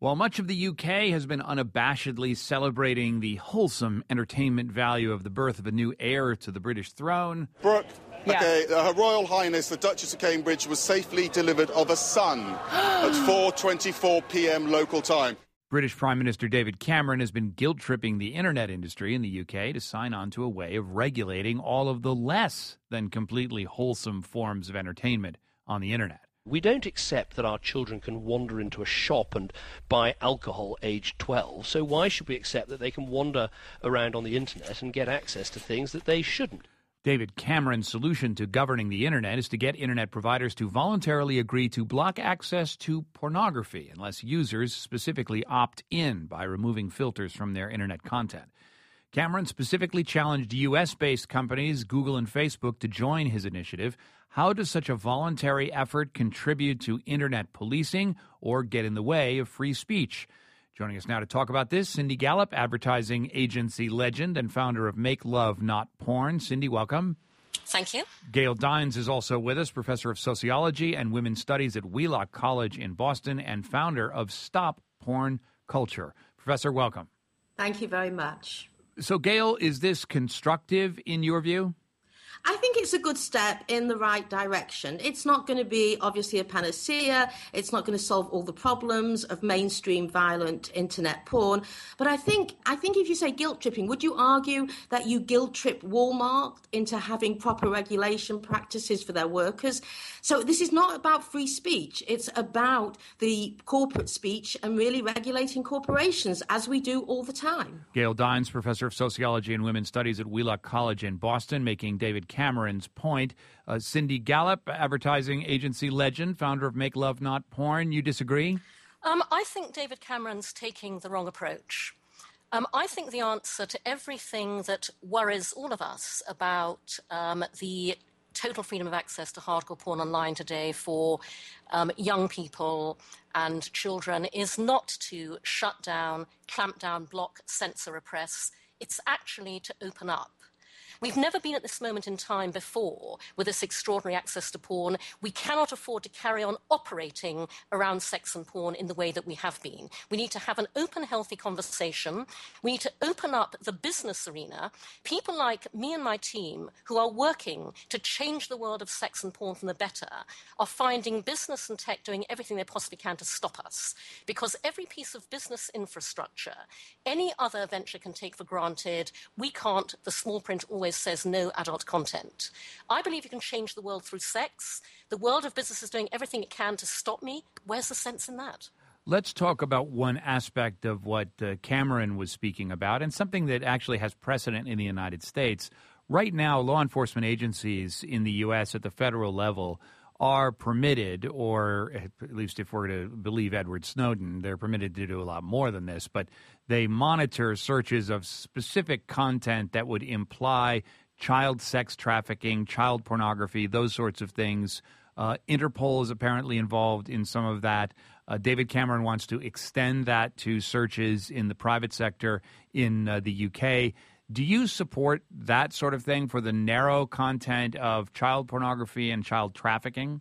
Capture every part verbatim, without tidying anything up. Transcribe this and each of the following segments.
While much of the U K has been unabashedly celebrating the wholesome entertainment value of the birth of a new heir to the British throne... Brooke, yeah. okay, uh, Her Royal Highness the Duchess of Cambridge was safely delivered of a son at four twenty-four p.m. local time. British Prime Minister David Cameron has been guilt-tripping the internet industry in the U K to sign on to a way of regulating all of the less than completely wholesome forms of entertainment on the internet. We don't accept that our children can wander into a shop and buy alcohol aged twelve, so why should we accept that they can wander around on the internet and get access to things that they shouldn't? David Cameron's solution to governing the internet is to get internet providers to voluntarily agree to block access to pornography unless users specifically opt in by removing filters from their internet content. Cameron specifically challenged U S-based companies Google and Facebook to join his initiative. How does such a voluntary effort contribute to internet policing or get in the way of free speech? Joining us now to talk about this, Cindy Gallop, advertising agency legend and founder of Make Love Not Porn. Cindy, welcome. Thank you. Gail Dines is also with us, professor of sociology and women's studies at Wheelock College in Boston and founder of Stop Porn Culture. Professor, welcome. Thank you very much. So, Gail, is this constructive in your view? I think it's a good step in the right direction. It's not going to be, obviously, a panacea. It's not going to solve all the problems of mainstream violent internet porn. But I think I think if you say guilt tripping, would you argue that you guilt trip Walmart into having proper regulation practices for their workers? So this is not about free speech. It's about the corporate speech and really regulating corporations, as we do all the time. Gail Dines, professor of sociology and women's studies at Wheelock College in Boston, making David Cameron's point. Uh, Cindy Gallop, advertising agency legend, founder of Make Love Not Porn. You disagree? Um, I think David Cameron's taking the wrong approach. Um, I think the answer to everything that worries all of us about um, the total freedom of access to hardcore porn online today for um, young people and children is not to shut down, clamp down, block, censor, repress. It's actually to open up. We've never been at this moment in time before with this extraordinary access to porn. We cannot afford to carry on operating around sex and porn in the way that we have been. We need to have an open, healthy conversation. We need to open up the business arena. People like me and my team who are working to change the world of sex and porn for the better are finding business and tech doing everything they possibly can to stop us. Because every piece of business infrastructure, any other venture can take for granted. We can't. The small print always says no adult content. I believe you can change the world through sex. The world of business is doing everything it can to stop me. Where's the sense in that? Let's talk about one aspect of what uh, Cameron was speaking about and something that actually has precedent in the United States. Right now, law enforcement agencies in the U S at the federal level are permitted, or at least if we're to believe Edward Snowden, they're permitted to do a lot more than this, but they monitor searches of specific content that would imply child sex trafficking, child pornography, those sorts of things. Uh, Interpol is apparently involved in some of that. Uh, David Cameron wants to extend that to searches in the private sector in uh, the U K. Do you support that sort of thing for the narrow content of child pornography and child trafficking?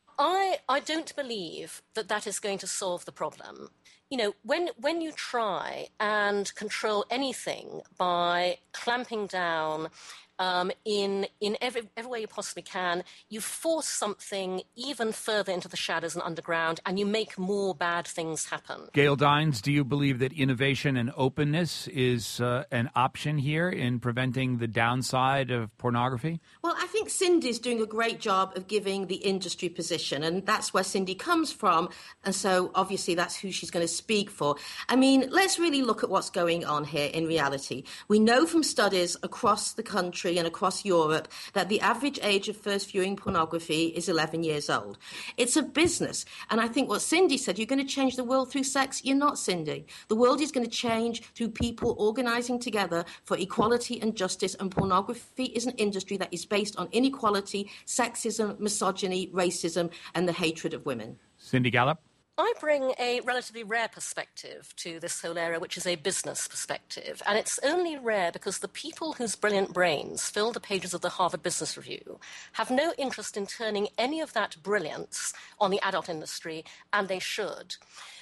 I, I don't believe that that is going to solve the problem. You know, when when you try and control anything by clamping down um, in in every, every way you possibly can, you force something even further into the shadows and underground, and you make more bad things happen. Gail Dines, do you believe that innovation and openness is uh, an option here in preventing the downside of pornography? Well, I think Cindy's doing a great job of giving the industry position, and that's where Cindy comes from, and so obviously that's who she's going to speak for. I mean, let's really look at what's going on here in reality. We know from studies across the country and across Europe that the average age of first viewing pornography is eleven years old. It's a business. And I think what Cindy said, you're going to change the world through sex. You're not, Cindy. The world is going to change through people organizing together for equality and justice. And pornography is an industry that is based on inequality, sexism, misogyny, racism, and the hatred of women. Cindy Gallop? I bring a relatively rare perspective to this whole area, which is a business perspective. And it's only rare because the people whose brilliant brains fill the pages of the Harvard Business Review have no interest in turning any of that brilliance on the adult industry, and they should.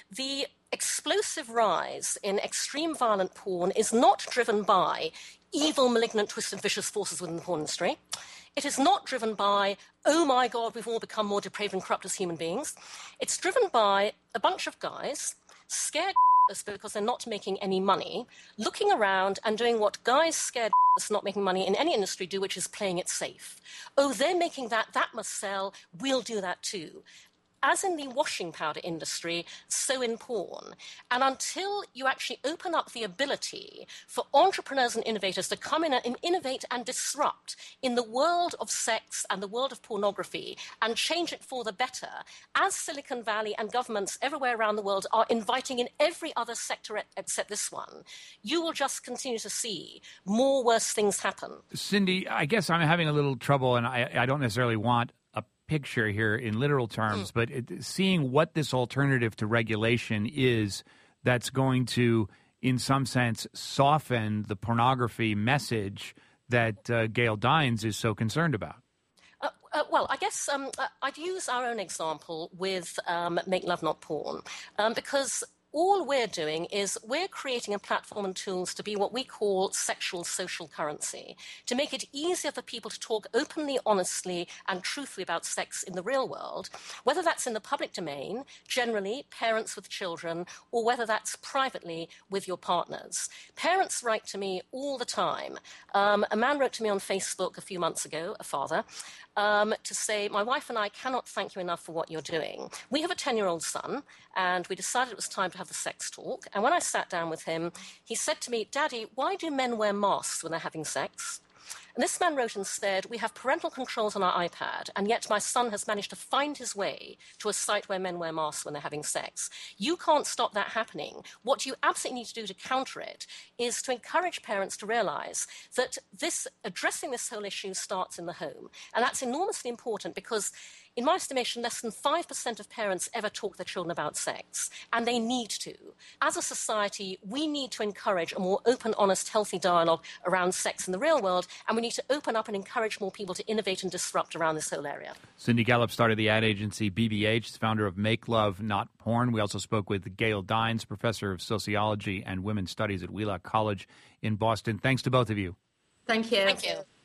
the explosive rise in extreme violent porn is not driven by evil, malignant, twisted, vicious forces within the porn industry. It is not driven by, oh my God, we've all become more depraved and corrupt as human beings. It's driven by a bunch of guys scared because they're not making any money, looking around and doing what guys scared not making money in any industry do, which is playing it safe. Oh, they're making that, that must sell, we'll do that too. As in the washing powder industry, so in porn. And until you actually open up the ability for entrepreneurs and innovators to come in and innovate and disrupt in the world of sex and the world of pornography and change it for the better, as Silicon Valley and governments everywhere around the world are inviting in every other sector except this one, you will just continue to see more worse things happen. Cindy, I guess I'm having a little trouble, and I, I don't necessarily want picture here in literal terms, mm. but it, seeing what this alternative to regulation is that's going to, in some sense, soften the pornography message that uh, Gail Dines is so concerned about. Uh, uh, well, I guess um, I'd use our own example with um, Make Love Not Porn, um, because all we're doing is we're creating a platform and tools to be what we call sexual social currency, to make it easier for people to talk openly, honestly, and truthfully about sex in the real world, whether that's in the public domain, generally, parents with children, or whether that's privately with your partners. Parents write to me all the time. Um, a man wrote to me on Facebook a few months ago, a father, Um, to say, my wife and I cannot thank you enough for what you're doing. We have a ten-year-old son, and we decided it was time to have the sex talk. And when I sat down with him, he said to me, Daddy, why do men wear masks when they're having sex? And this man wrote and said, we have parental controls on our iPad, and yet my son has managed to find his way to a site where men wear masks when they're having sex. You can't stop that happening. What you absolutely need to do to counter it is to encourage parents to realize that this addressing this whole issue starts in the home. And that's enormously important because, in my estimation, less than five percent of parents ever talk to their children about sex, and they need to. As a society, we need to encourage a more open, honest, healthy dialogue around sex in the real world, and we need to open up and encourage more people to innovate and disrupt around this whole area. Cindy Gallop started the ad agency B B H, founder of Make Love Not Porn. We also spoke with Gail Dines, professor of sociology and women's studies at Wheelock College in Boston. Thanks to both of you. Thank you. Thank you.